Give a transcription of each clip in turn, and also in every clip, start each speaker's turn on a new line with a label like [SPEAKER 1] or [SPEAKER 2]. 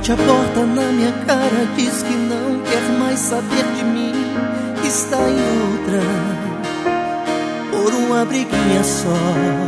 [SPEAKER 1] Bate a porta na minha cara, diz que não quer mais saber de mim, está em outra, por uma briguinha só.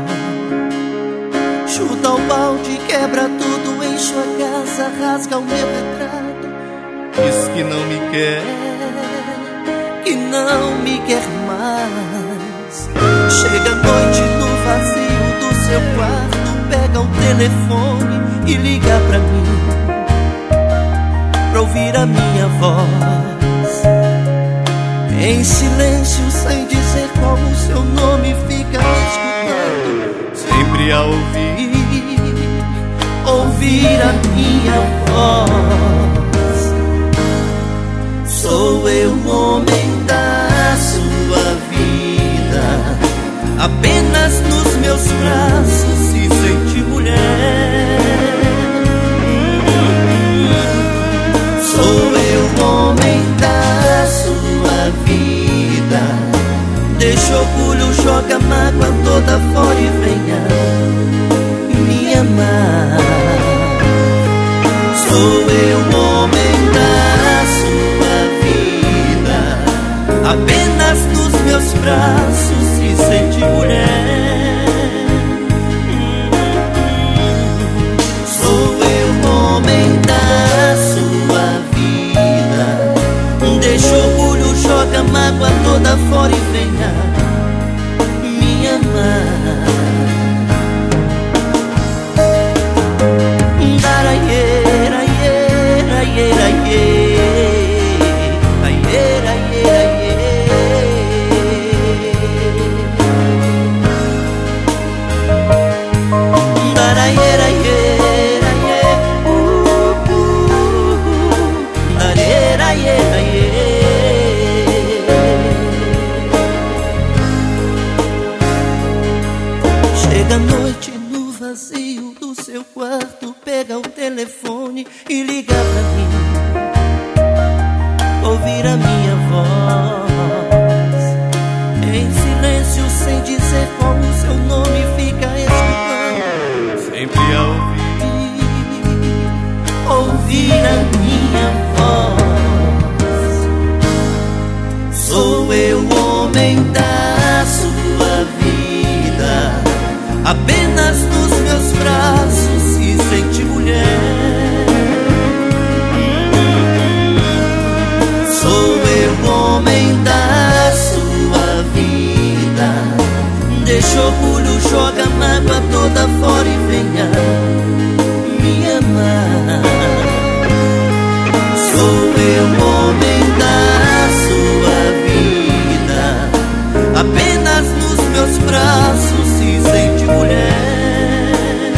[SPEAKER 1] Chuta o balde, quebra tudo, enche a casa, rasga o meu retrato. Diz que não me quer, que não me quer mais. Chega a noite no vazio do seu quarto, pega o telefone e liga pra mim, pra ouvir a minha voz. Em silêncio, sem dizer qual o seu nome, fica escutando, sempre a ouvir a minha voz. Sou eu o homem da sua vida, apenas nos meus braços se sente mulher. Sou eu o homem da sua vida, deixa orgulho, joga mágoa toda fora e venha me amar. Sou eu o homem da sua vida, apenas nos meus braços se sente mulher. Sou eu o homem da sua vida, deixa orgulho, joga mágoa toda fora e venha me amar. Chega a noite no vazio do seu quarto, pega o telefone e liga pra mim, ouvir a minha voz. Em silêncio, sem dizer qual o seu nome, fica escutando, sempre a ouvir a minha voz. Sou eu o homem da sua vida, apenas nos meus braços se sente mulher. Sou eu o homem da sua vida, deixa orgulho, joga mágoa toda fora e venha me amar. Sou eu o homem da sua vida, apenas nos meus braços se sente mulher.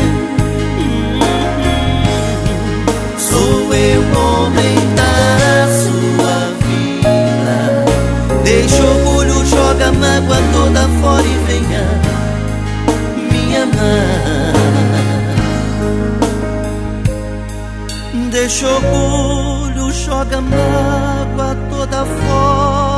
[SPEAKER 1] Sou eu o homem da sua vida, deixa orgulho, joga mágoa toda fora e venha me amar. Deixa orgulho, joga mágoa toda fora